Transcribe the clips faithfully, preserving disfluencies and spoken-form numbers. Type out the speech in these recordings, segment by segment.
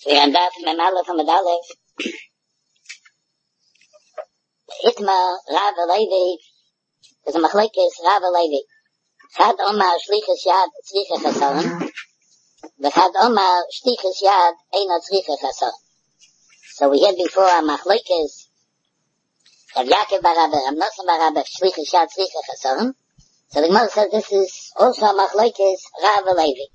Wir haben das mit Malach von Medalef. Hitma, Rava Levi, das ist ein Machlekes, Rava Levi. Chad Oma, Shliches Yad, Tzriche Chassaron. Chad Oma, Shliches Yad, Eina Tzriche Chassaron. So we had before a Machlekes, Rav Yaakov bar Rabba, Rav Nosson bar Rabba, Shliches Yad, Tzriche Chassaron. So the Gemara says this is also a Machlekes, Rava Levi.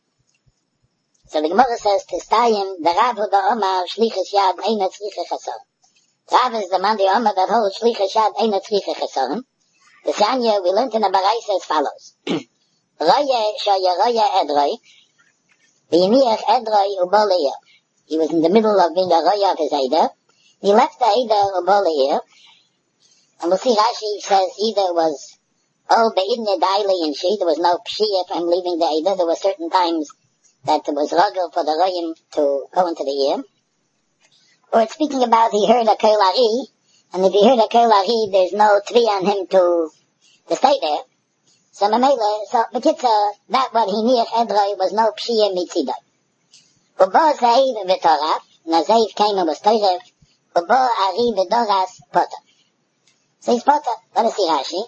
So the Gemara says, Testayim, the Rav of the Omar, Shliches Yad, Eina Tzriche Chassaron. Rav is the man, the Omar, that holds Shliches Yad, Eina Tzriche Chassaron. The Sanya, we learned in the Baraisa as follows. Roye, Shoye Roye Edroi, V'yiniach Edroi Uboleir. He was in the middle of being a Roye of his Eider. He left the Eider Uboleir. And we'll see Rashi says either was, oh, Be'idne Daili and she, there was no Pshia from leaving the Eider. There were certain times that it was ruggle for the Royim to go into the year. Or it's speaking about he heard a Kol Ari, and if he heard a Kol Ari, there's no Tvi on him to, to stay there. So Mamela, so Bekitza, that what he near Edroi was no Pshia Mitzidoi. Ubo Zaiv V'Toraf, and Zaiv came and was Toirev, Ubo Ari V'Doras Potter. So he's Potter, what is he Rashi?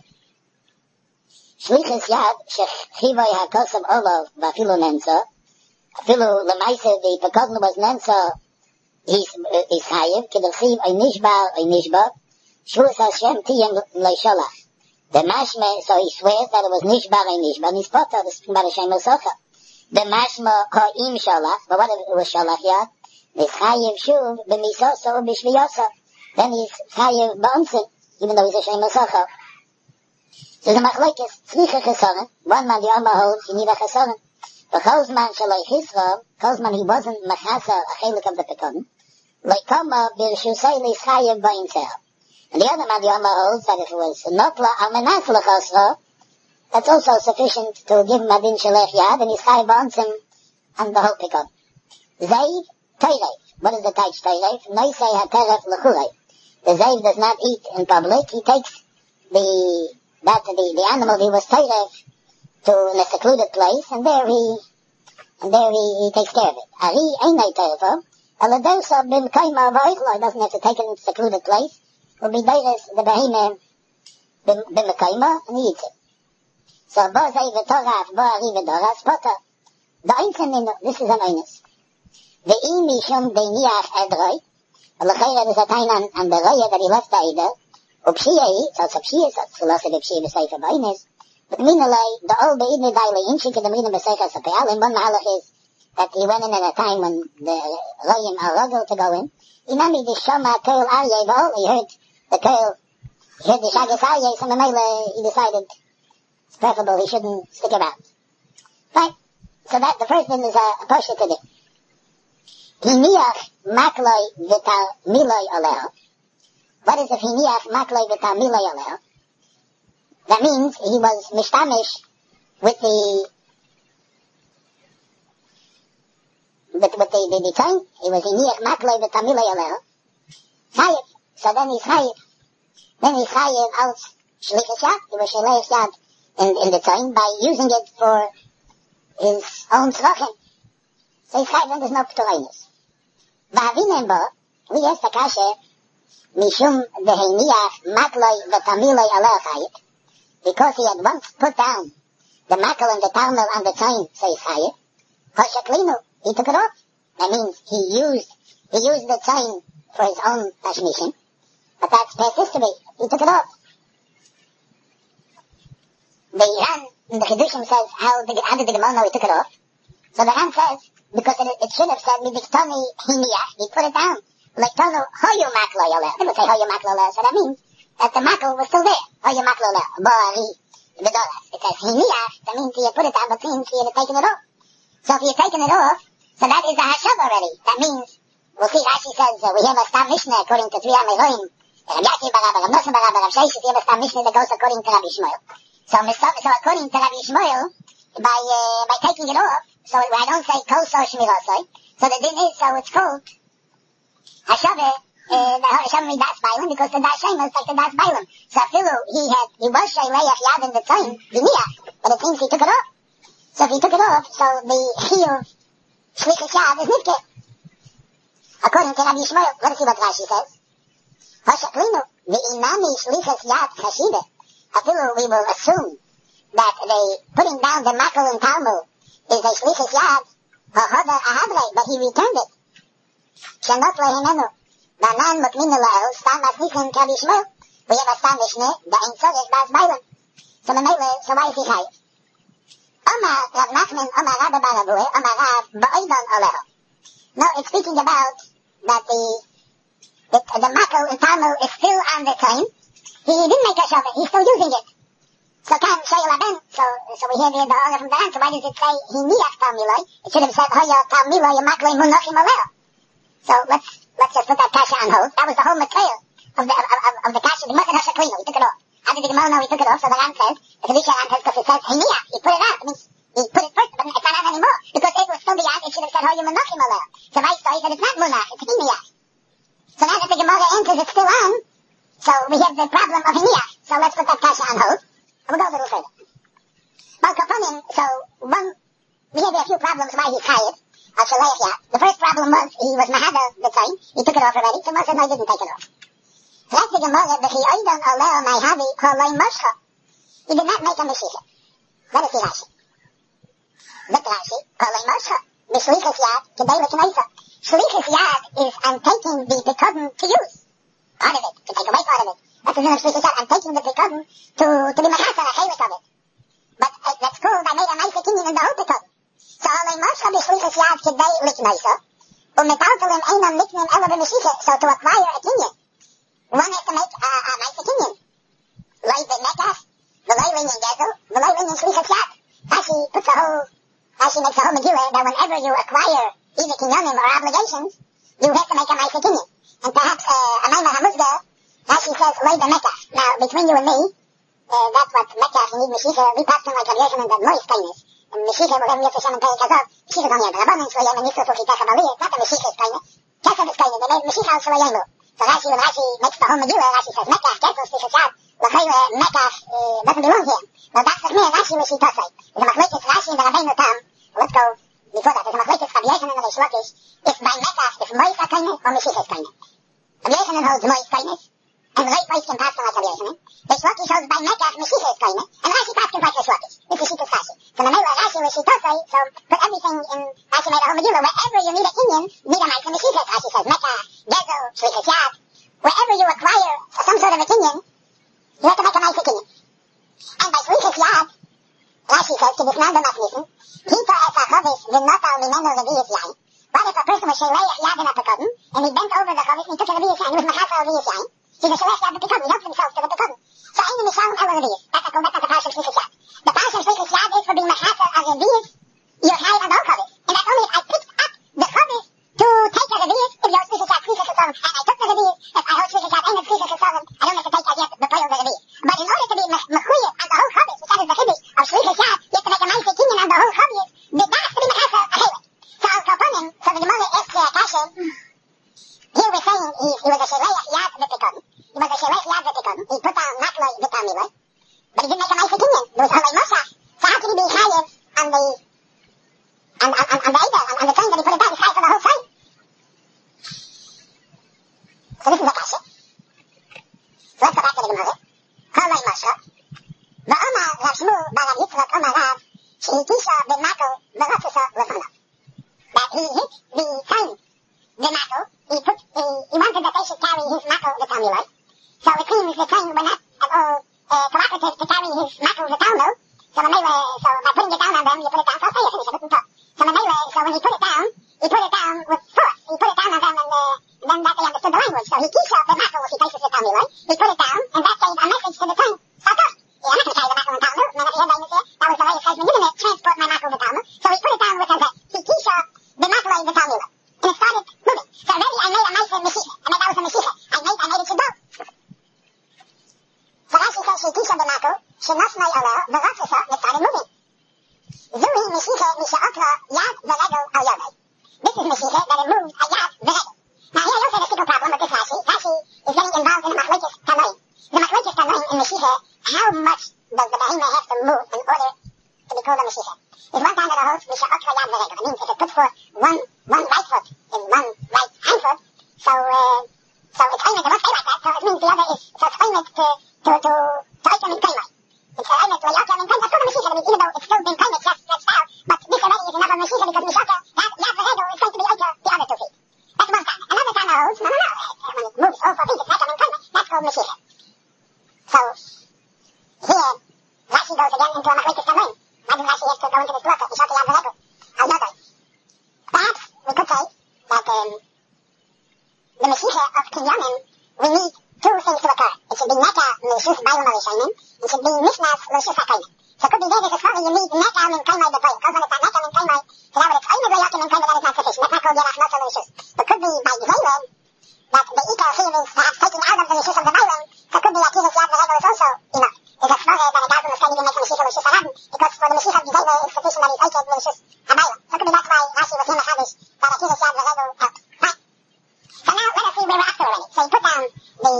Shliches Yad, Shechivoi HaKosav Olov, Vafilu Nenzo, Afilu Lemaise, the Pekognu was Nenzo, he's, uh, he's Chayiv, Kedochiv, Oy Nishbar, Oy Nishbar, Shvus Hashem Tiyem Leisholach. The Mashme, so he swears that it was Nishbar, Oy Nishbar, and he's Potter, this is about Hashem Osocha. The Mashme, Ko'im Sholach, but what if it was Sholach Yad? He's Chayiv Shuv, B'misoso, B'shviyoso. Then he's Chayiv B'onsin, even though he's Hashem Osocha. So the Machlekes, Tzriche Chassaron, one man the Alma holds, he need a Chassaron. But Kozman Shaloi Chisra, Kozman he wasn't Machasa, a chelik of the Pekon, like Koma, Birshusay Lischayev Ba'inseha. And the other man the Alma holds that if it was Notla Almanas L'chasra, that's also sufficient to give him Adin Shalech Yad, and he's Chayev Ba'onsim and the whole Pekon. Zayv, Teirev. What is the Teich Teirev? Noisei HaTeref L'churei. The Zayv does not eat in public, he takes the that the, the animal he was Teirev to in a secluded place, and there he, and there he, he takes care of it. Ari Einei Terevo, Aladosa Bim Kaima Vaichlo, he doesn't have to take it in a secluded place, will be Deiris, the Behime, Bim Kaima, and he eats it. So, Bo Zei V'Toraf, Bo Ari V'Doras, Potter. The Einzen, this is an Eines. The Imi Shum Deiniach Edroi, L'chayra is a Tainan, and the Roya that he left the Eider, Upshiyai, so it's a Pshiyai, so it's philosophy of Pshiyai B'Sefer B'Eines. But Minalei, the old Be'idne Daili, Inchik and the Mina B'Sefer Sapeal, and one Mahalach is that he went in at a time when the Royim are ruggled to go in. Inami the Shoma Kol Aryeh B'Ol, he heard the Kol, he heard the Shagas Aryeh, so Mamela, he decided it's preferable, he shouldn't stick around. Fine. So that, the first thing is a, a Posha to do. Hiniach Makloi V'Tal Miloi Oleo. What is if Hiniach Makloi V'Tal Miloi Oleo? That means he was mishtamish with the, with, with the, the, the tongue. He was Hiniach Makloi V'Tal Miloi Oleo. Chayiv. So then he's Chayiv. Then he's Chayiv als Shlichus Yad. He was Shlichus Yad in, in the tongue by using it for his own tzrochim. So he's Chayiv and there's no P'torinus. V'havinem bo, we ask the kasher, Mishum Beheniach Makloi V'Tal Miloi Oleo Chayiv. Because he had once put down the makal and the tarnel on the chain, says Chayev, Hoshaklinu, he took it off. That means he used, he used the chain for his own tashmishin, but that's past history. He took it off. The Ran, in the Chidushim says, how, the, how did the Gemara know he took it off? So the Ran says, because it, it should have said, Midiktoni Hiniach, he put it down. Like Tono, Hoyu Maklo Yoleh. It would say Hoyu Maklo Yoleh, so that means that the makal was still there. Oh, your makal le, bari, v'doras. It says hiniach, that means he had put it down, but means he had taken it off. So if he had taken it off, so that is a hashav already. That means, we'll see, Rashi says, uh, we have a Stam Mishnah according to three Ameroim, Rav Yaakov bar Rabba, Rav Nosson bar Rabba, Rav Sheshet, we have a Stam Mishnah that goes according to Rabbi Shmuel. So, so according to Rabbi Shmuel, by, uh, by taking it off, so I don't say koso shmirosoi, so the din is, so it's called hashaveh, Uh, the Hashem made das Bailam because the das Shem was like the das Bailam. So Philu, he had, he was Shayleach Yad in the time, V'niach, but it seems he took it off. So if he took it off, so the Chiyuv Shlichus Yad is Nivke. According to Rabbi Yishmael, let's see what Rashi says. Hashaklinu, the imami shlichas yad chashidah. Afilu, we will assume that the putting down the makel in Talmud is a shlichas yad, ha'hada ahavle, but he returned it. Shanot lehinenu, banan mukminu la'el, stam aslichin Rabbi Yishmael. We have a stam mishneh, the ein tzorech bas bailam. So the mele, so why is he chayiv? Omar Rav Nachman, Omar Rabba Barabuhe, Omar Rav Ba'oidon Oleho. No, it's speaking about that the, the, the makel in Talmud is still on the time. He didn't make a shovel, he's still using it. So can Shayel Aben, so, so we hear the, the order from the hand, so why does it say, he niach Talmiloi? It should have said, Hoya Talmiloi, Makloi Munachim Oleho. So let's, let's just put that kasha on hold. That was the whole material of the, of, of, of the kasha, the Moed HaShaklinu, he took it off. How did the Gemara know he took it off? So the Ram says, the Kedusha Ram says, because it says, he niach, he put it out. I mean, he put it first, but it's not out anymore. Because it was still the yad, it should have said, Hoya Munachim Oleho. So why so he said, it's not Munach, it's Hiniyach. So now that the Gemara answers, it's still on. So we have the problem of Hiniyach. So let's put that kasha on hold. And we'll go a little further. But Kapanim, so one, we have a few problems why he's chayiv. The first problem was he was mahada the time. He took it off already. So Moshe said, no, he didn't take it off. That's the Gemara, the Chi'oidon Oleo Maihavi Koloi Moshe. He did not make a Mashiach. Let us see Rashi. Look Rashi, Koloi Moshe. B'shlichus yad, kedei l'kneisa. Shlichus yad is I'm taking the pekudin to use. Part of it, to take away part of it. That's the name of shlichus yad. I'm taking the pekudin to, to be machasar, a chelik of it. But uh, that's cool, I made a nice opinion in the whole pekudin. So Koloi Moshe b'shlichus yad, kedei l'kneisa. U'metaltalim einam niknim ela b'mashiach. So to acquire a kinyan, one has to make a, a nice opinion. Loi v'mekach, v'loi linyan gezel, v'loi linyan shlichus yad. Rashi puts a whole, Rashi makes a whole megillah that whenever you acquire either kinyanim or obligations, you have to make a nice opinion. And perhaps, uh, a maimah hamuzga, Rashi says, loi v'mekach. Now, between you and me, uh, that's what mekach, you need Mashiach, we pass him like a Yerushan and the moist kindness. And Mashiach will have Yosef Shem and Perek Hazov. Mashiach is only a Rabbanon, Shloyem and Yisrof Ukitecha Baliyah. It's not the Mashiach kindness. Kesef is kindness. They made Mashiach al Shloyemu. So Rashi, when Rashi makes the whole megillah, Rashi says, mekach, kesef, shlichus yad, l'chayre, mekach, uh, doesn't belong here. Well, that's the mere Rashi which he tosai. There's a machlekes Rashi and the Rabbeinu Tam. Let's go before that. There's a machlekes Rabbi Yochanan and Reish Lakish. If by mekach, if moist are kindness or Mashiach is kindness. Rabbi Yochanan holds moist kindness. And Reish Lakish can pass him like Rabbi Yochanan. Reish Lakish holds by mekach, Mashiach is kindness. And Rashi pass him like Reish Lakish. This is Shittus Rashi. So the Mela Rashi which he tosai, so put everything in, Rashi made a whole megillah. Wherever you need a kinyan, need a nice Mashiach. Rashi says mekach, gezel, shlichus yad. Wherever you acquire some sort of a kinyan, you have to make a nice kinyan. And by shlichus yad, Rashi says, to this man the matnissen, Hita es ha-chavis v'notal mimeno reviyas yain. What if a person was sheleach yad in a pekudin, and he bent over the chavis and he took a reviyas yain, he was machasa reviyas yain. He's a sheleach yad the pekudin, he helped himself to the pekudin. So ein mishalom el reviyas. That's a komet of the parsha of shlichus yad. The parsha of shlichus yad is for being machasa a reviyas, you're chayiv on the whole chavis. And that's only if I picked up the chavis to take a reviyas, if you're shlichus yad shlichus esarim, and I took the reviyas, if I hold shlichus yad and it's shlichus esarim, I don't have to take as yet the payal of the reviyas. But in order to be mechuyah on the whole chavis, which that is the chiddush of shlichus yad, you have to make a nice kinyan on the whole chavis, the das to be machasa a chelik. So al kaponim, so the Gemara asks a kasha, here we're saying he, he was a sheleach yad v'pekudin. He was a sheleach yad v'pekudin. He put down makloi v'tamiloi, but he didn't make a nice kinyan. There was Olei Moshe. So how can he be chayiv on the on, on, on, on the Eider, on, on the time that he put it down? He's chayiv for the whole site. So this is a kasha. So let's go back to the Gemara. Olei Moshe. V'omar Rav Shmuel bar Rav Yitzchak omar Rav shehitisha b'makel v'rotzesa l'fanav. That he hit the time, the makel, he put, he, he wanted that they should carry his makel v'tamiloi. So it seems the time were not at all uh, cooperative to carry his makel v'tamiloi. So Mamela, so by putting it down on them, you put it down, so I'll say you finish, I didn't talk. So Mamela, so when he put it down, he put it down with force. He put it down on them and, uh, then that they understood the language. So he kisha the makel which he places with tamiloi. He put it down, and that gave a message to the king. Stop off. Yeah, I'm not going to carry the makel and tamiloi. And then at the end, that was the way it says, you're going to transport my makel with tamiloi. So he put it down with a he kisha the makel with tamiloi. And it started moving. So already I made a nice Mashiach. I made that was a Mashiach. I made, I made it to go. So Rashi says, she kisha the makel, she nafnei aleh, the rotzesa, and it started moving. Zui Mashiach misha'okra yad v'regel al yodei. This is Mashiach that it moved a yad v'regel. Now here you'll say the simple problem with this Rashi. Rashi is getting involved in the machlokes tanoim. The machlokes tanoim in Mashiach, how much does the behemoth have to move in order to be called a Mashiach? Is one time that it holds misha'okra yad v'regel. I mean, if it puts forth one, one right foot in one right Frankfurt. So, uh, so it's aimed, they must say like that, so it means the other is, so it's aimed to, to, to, to Eichel in Kaimai. It's aimed to Yad Vashem in Kaimai. That's called a Mashiach, I mean, even though it's still been Kaimai, just stretched out, but this already is another Mashiach because Mashiach, that Yad Vashem is going to be Eichel the other two feet. That's one time. Another time holds, no, no, no, when it moves all four feet, it's Eichel in Kaimai, that's called Mashiach. So, here, Rashi goes again into a Machlekes Tamurim. Why does Rashi have to go into this block? Mashiach Yad Vashem. Another. Perhaps we could say that um, the Mashiach of Kinyanim, we need two things to occur. It should be Neka Meshus Bayim Arishonim, it should be Mishnas Loshus HaKaimai. So it could be there, there's a story, you need Neka Min Kaimai B'Poyim. Because when it's not Neka Min Kaimai, so that when it's Oimid Loyakim Min Kaimai, that is not sufficient. That's not called Yerach Nosa Loshus. It could be by Gzeilim, that the Ikar Chiv is perhaps taking out of the Loshus of the Bayim, so it could be Akivas Yad Vashem is also enough. There's a story that a guy from the study didn't make a Mashiach Loshus HaRabim, because for the Mashiach of Gzeilim, it's sufficient that he's Aikid Loshus HaBayim. So it could be that's why Rashi was him Machadish, that Akivas Yad Vashem helped. Right. So now let us see where we're up to already. So he put down the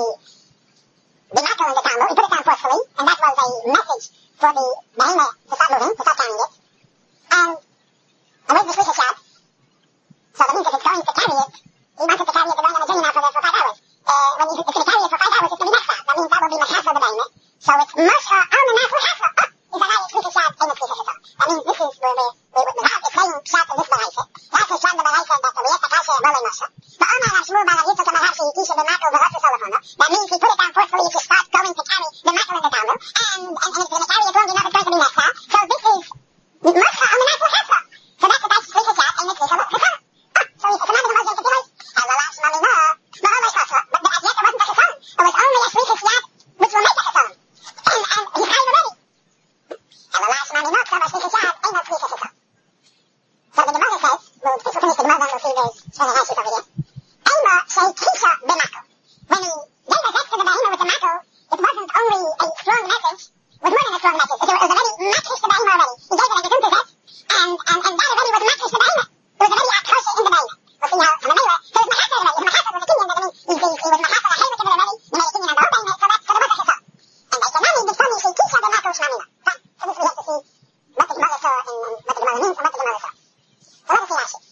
the matter in the Talmud, he put it down forcefully, and that was a message for the behemoth to start moving, to start carrying it. And, and where's the Shlichus Yad? So that means if it's going to carry it, he wants it to carry it going on a journey now for, the, for five hours. Uh, when you, it's going to carry it for five hours, it's going to be next out. That means that will be Machasa the behemoth. So it's Moshe Almanach L'Chasa. Oh, is a nice Shlichus Yad, ain't it Shlichus Yad. That means this is where we, we, we, we have it's saying Pshat in this Baraisa. That's the Pshat in the Baraisa that the Rieta Kashe Molei Moshe. But Omar Rav Shmuel Bar Rav Yitzchak Amar Rav Sheikisha B'Makel V'Rosh Solomon. That means he put it down forcefully if you start going to carry the matter in the Talmud, and, and, and it's going to carry it long enough, it's going to be Nechsa. So this is Moshe Almanach L'Chasa. So that's the Daish Shlichus Yad, and it's Shlichus Yad. Oh, so it's another Moshe Shlichus. And the last Mamina, but Omar Chasa, but as yet it wasn't a Chasson. It was only a Shlichus Yad, which will make a Chasson. And, and he's carried already. And the last Mamina, so the Shlichus Yad, ain't no Shlichus Yad. So the Gemara says, we'll just finish the Gemara, then we'll see there's Shana Rashi over here. Ema Shei Kisha B'Makel. When he gave us extra the behemoth with the Makel, it wasn't only a strong message, it was more than a strong message. It was already makish the behemoth already. He gave it a gesunter zest, and, and, and that already was makish the behemoth. It was already a kosher in the behemoth. We'll see how, from the Meila, so it was Machasa already. It was Machasa was a kinyan, that means he, he, he was Machasa a hayrik of it already, he made a kinyan on the whole behemoth, so that's, so there was a chasson. And they said, Nami, B'Tzoni Shei Kisha B'Makel Shmamina. So this we have to see what the Gemara saw, and, and what the Gemara means, and what the Gemara saw. So let us see Rashi.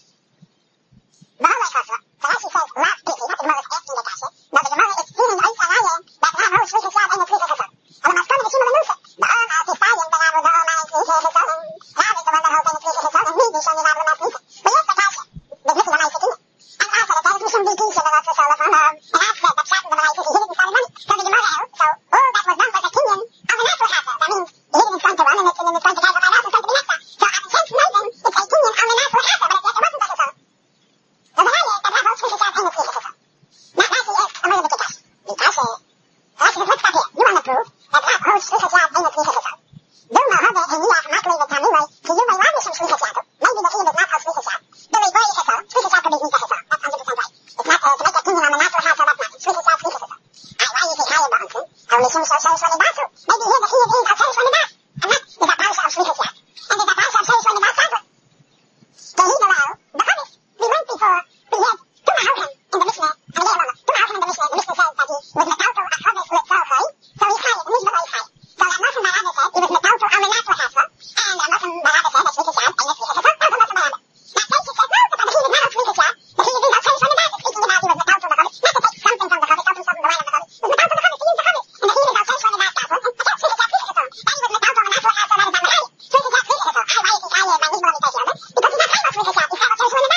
B'Holei Chasa, so Rashi says, Lav Piti, not the Gemara is asking the Kasha, no, the Gemara is feeling Ois Araya, that Rav holds Shlichus Yad and Shlichus Chasson. And the Maskon of the Shimon the Nusa, the Om Al Tifayim, the Rav was the Om Al Shlichus Chasson. Rav is the one that holds and Shlichus Chasson, and me, the Shon Rav the Mas Nisa. But yes, the Kasha, there's missing a nice opinion. And also, the Teres Mishum B'Ki, the Rosh Solomon, and Rav said that Pshat in the Baraisa, he didn't start money. So the Gemara held, so all that was done was a kinyan of the natural Chasa. That means he didn't start to run, and it's going to carry for five hours, it's going to be next time. So at the tenth Moedim, it's a kinyan on the natural Chasa, but it wasn't a Chasson. So the Raya, that Rav holds Shlichus Yad and Shlichus Chasson. Now Rashi asks, I'm going to make a Kash. The Kasha, Rashi says, let's stop here. You want to prove that Rav holds Shlichus Yad and Shlichus Chasson. Dilma Hode Heniach Makli V'Tamimai, Ki Yumei Lavishim Shlichus Yad. Maybe the Chiyuv is not hold Shlichus Yad. Billy Boy Chasson, Shlichus Yad could be Nika Chasson. That's one hundred percent right. It's not, uh, to make a kinyan on the natural Chasa, that's not. Shlichus Yad, Shlichus Chasson. Alright, why is he higher Ba'ansin? Or Mishum Shel Shel Shel Nidasu. Maybe here the Chiyuv is Al Shel Shel Nidas. And that is a Parasha of Shlichus Yad. And there's a Parasha of Shel Shel Nidas Sadler. Tehidalal, the Chodesh, we went before, we had Tuma Hogan in the Mishnah, and here Lama, Tuma Hogan in the Mishnah, the Mishnah says that he was Metalto a Chodesh Litzal Chai, so he's high, and he's the way high. So that Moshe Barabba said, he was Metalto on the natural Chasa, and uh, Moshe Barabba said that Shlichus Yad and Shlichus Chasson, also Moshe Barabba. Now Taishi says, no, but the Chiyuv is not of Shlichus Yad, the Chiyuv is Al Shel Shel Nidas, it's speaking about he was Metalto the Chodesh, not to take something from the Chodesh, don't do something the line of the Chodesh, it was Metalto the Chodesh, to use the Chodesh, and the Chiyuv is Al Shel Shel Nidas Chasa, and again, Shlichus Yad, Shlichus Chasson, that he was Metalto on the natural Chasa, that is on the high, Shlichus Yad, Shlichus Chasson. Why is he higher than Nishma L'Mitay Shel? Because he's not high about Shlichus Yad, he's high about Shel Shel Nidas.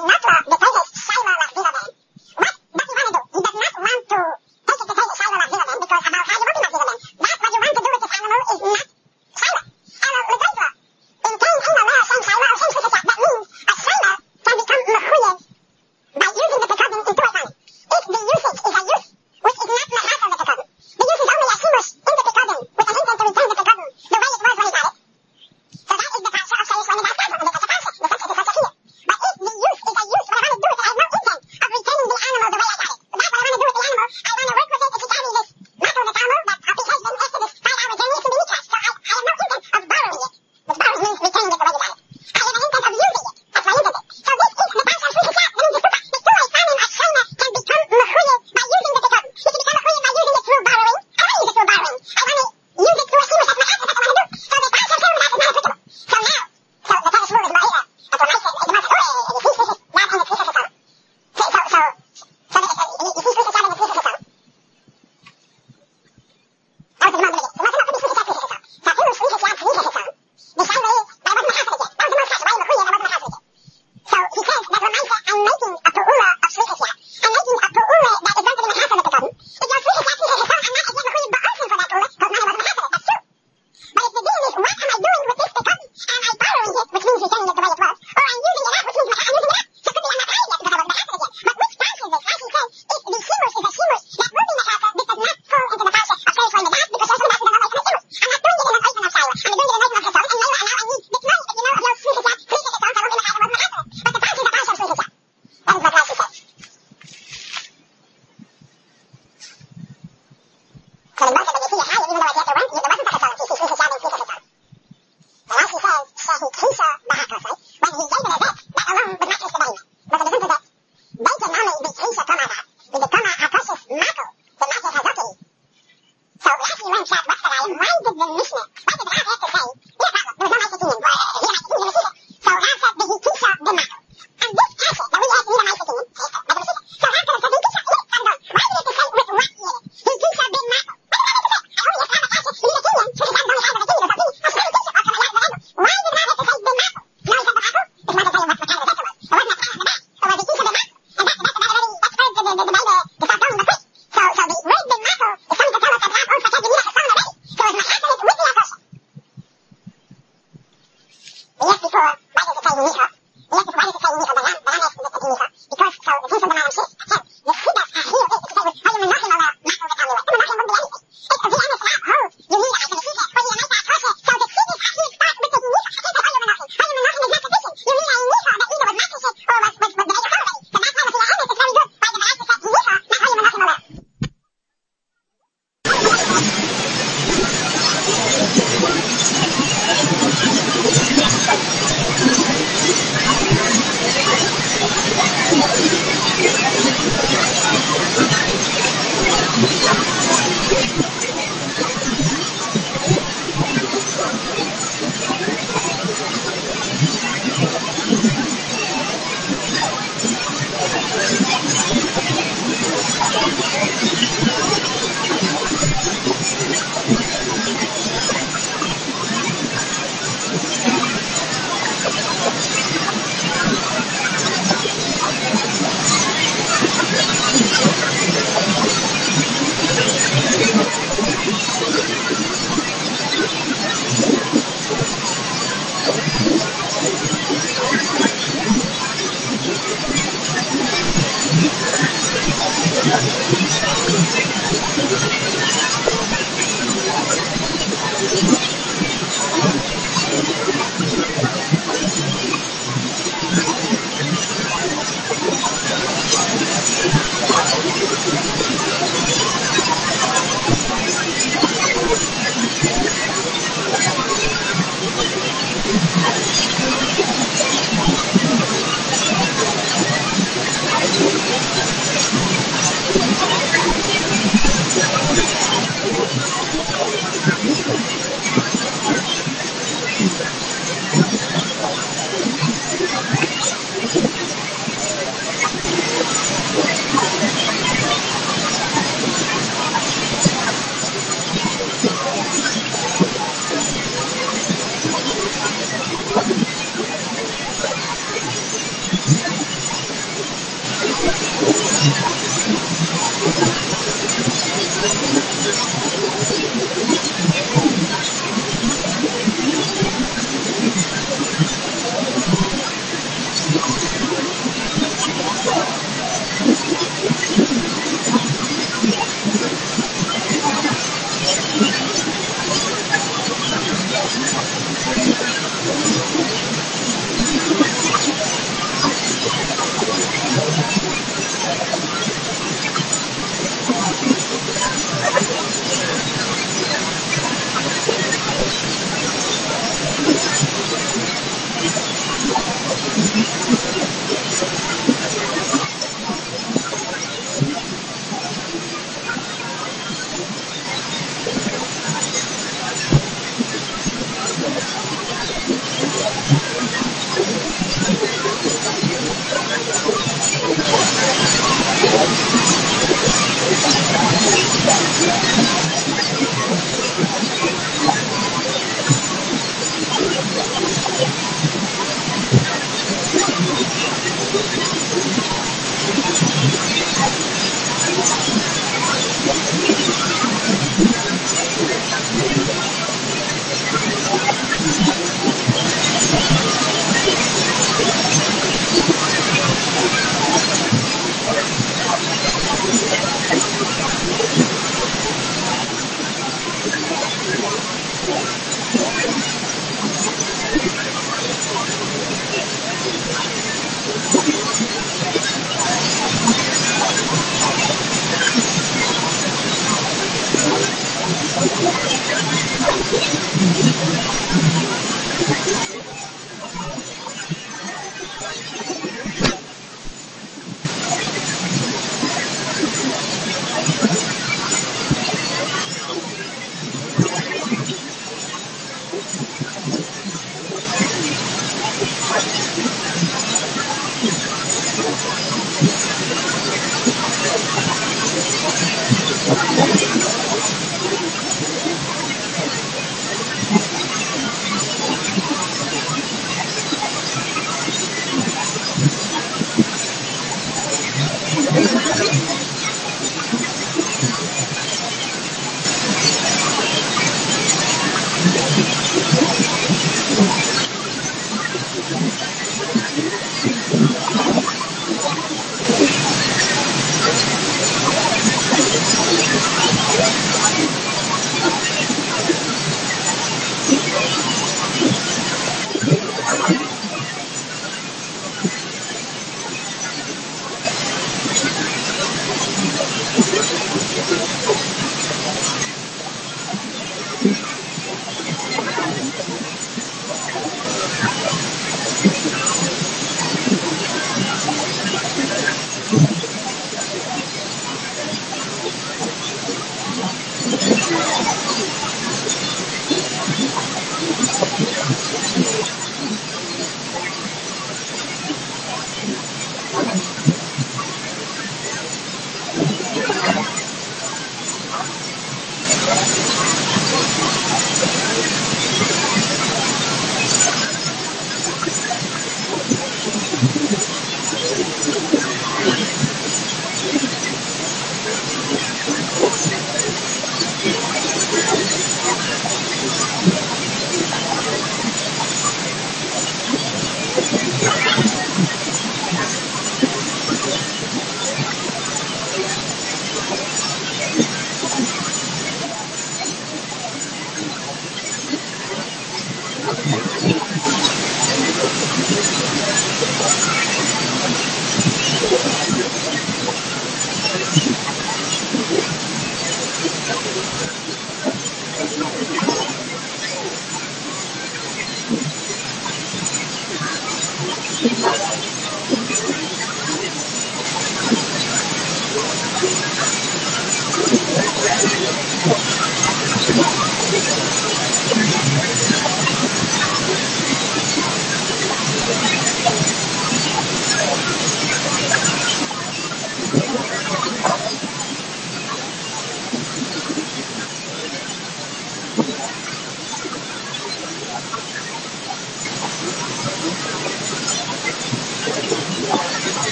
Thank you.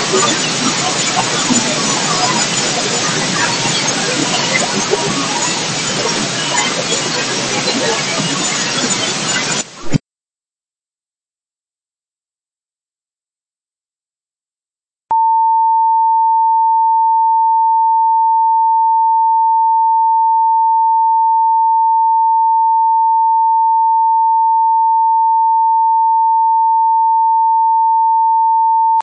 Thank you.